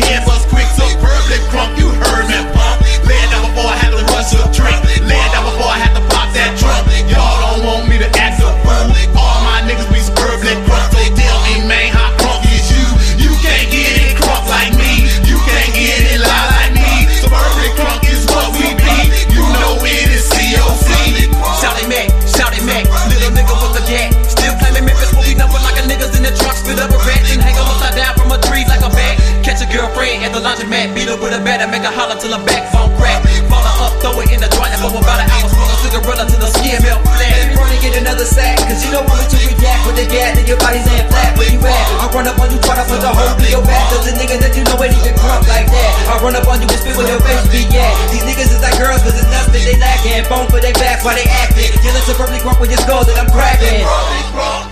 head bust quick, so verbally crunk, you heard me, punk. Lay it down before I had to rush a drink. Lay it down before I had to pop that trunk. Y'all don't want me to act a fool. All my niggas be verbally crunk, so tell me, man, how crunk is you? You can't get it crunk like me. You can't get it loud like me. So verbally crunk is what we be. You know it is COC. Shout it Mac, little nigga with the gat. Still claiming Memphis will be numbered like a niggas in the truck. Spit up a rat and hang 'em upside down from a tree like a bag. Catch a girlfriend at the laundromat, beat her with a bat and make her holler till her back phone crack. Fall her up, throw it in the joint for about an hour. Smoke a cigarette till the skin melt flat. Baby, run and get another sack, cause you don't want me to react with the gat. Then your body's laying flat, where you at? I run up on you, try to put the whole to your back. Cause the nigga that you know ain't even crunk like that. I run up on you and spit where your face be at. These niggas is like girls, cause it's nothing they lacking. Bone for their back while they acting. Yelling suburban crunk with your skull that I'm cracking.